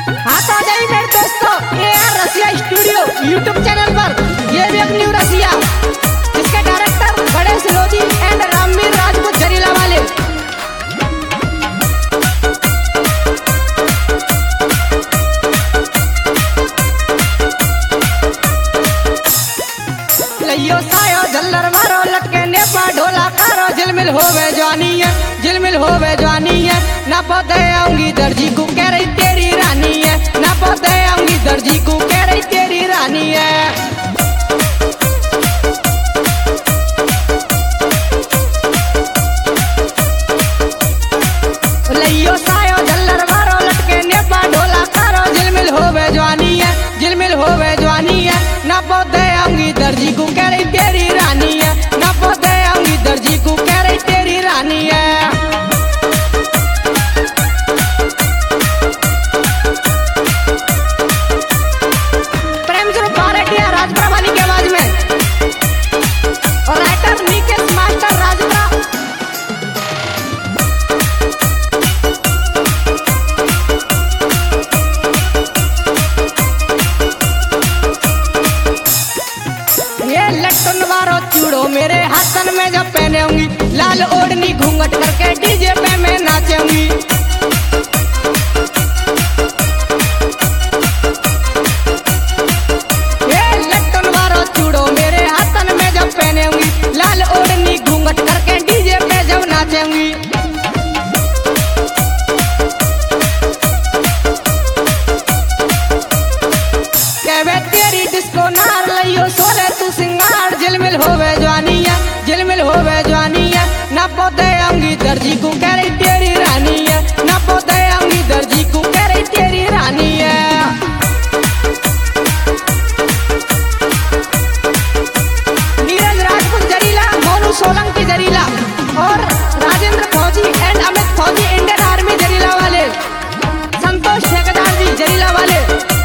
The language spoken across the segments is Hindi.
हाँ तो आ जाइए मेरे दोस्तों AR Rasiya studio YouTube channel पर। ये भी एक न्यू रसिया जिसके डायरेक्टर गणेश लोधी एंड रामवीर राजपूत जरीला वाले। लइयो सायो झल्लर मारो लटके नेपा ढोला कारो झिलमिल होवे जवानी है, झिलमिल होवे जवानी है। ना पौधे आऊंगी दर्जी को कह रही तेरी रानी है, ना पौधे आऊंगी दर्जी को कह रही तेरी रानी है। लइयो सायो झल्लर मारो लटके नेपा ढोला कारो झिलमिल होवे जवानी है, झिलमिल होवे जवानी है। ना पौधे आऊंगी दर्जी को कह रही तेरी रानी है, ना पौधे आऊंगी दर्जी को कह रही तेरी रानी है। प्रेम से पारेटिया राजपुरा वाली की आवाज में और राइटर निकेश मास्टर राजपुरा। ये लट्टन वारो चूड़ो मेरे हाथन में जब पहने होंगी, लाल ओढ़नी घूंघट करके डीजे पे मैं नाचूंगी। ये लट्टन वारो चूड़ो मेरे हाथन में जब पहने होंगी, लाल ओढ़नी घूंघट करके डीजे पे जब नाचूंगी। तेरी डिस्को नार लइयो सोले तू सिंगार झिलमिल होवे जवानी है, झिलमिल होवे जवानी है। ना पौधे आऊंगी दर्जी को कह रही तेरी रानी है, ना पौधे आऊंगी दर्जी को कह रही तेरी रानी है। नीरज राजपूत जरीला, मोनू सोलंकी जरीला और राजेंद्र फौजी एंड अमित फौजी इंडियन आर्मी जरीला वाले, संतोष ठेकेदार जी जरीला वाले।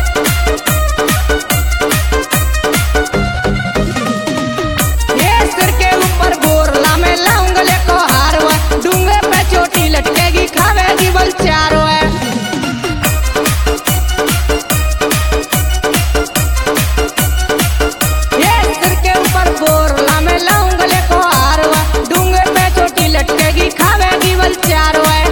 लटकेगी खावेगी बल चारों है। ये सिर के ऊपर बोरला में लाऊं गले को हारवा, डूंगे पे चोटी लटकेगी खावेगी बल चारों है।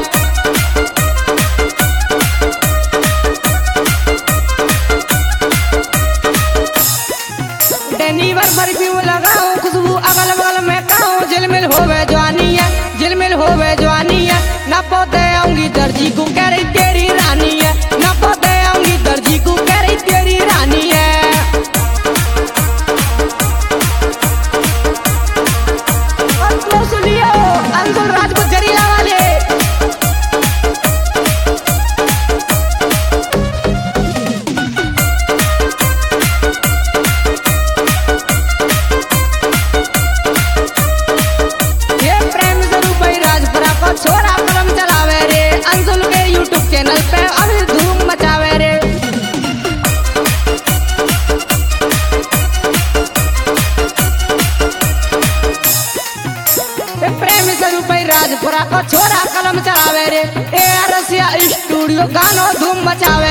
डेनीवर परफ्यूम लगाऊं खुशबू अगल बगल में खाऊं, झिलमिल होवे जवानी है, झिलमिल होवे जवानी है। ना पौधे आऊंगी दर्जी को कह रही तेरी रानी है, ना पौधे आऊंगी दर्जी को कह रही तेरी रानी है। और तो सुनियो अंजुल राजपूत जरीला वाले। छोरा कलम चलावे रे अंजुल के यूट्यूब चैनल पे अभी धूम मचावे रे। प्रेम स्वरूप राजपुरा को छोरा कलम चलावे रे, AR रसिया स्टूडियो गानो धूम मचावे।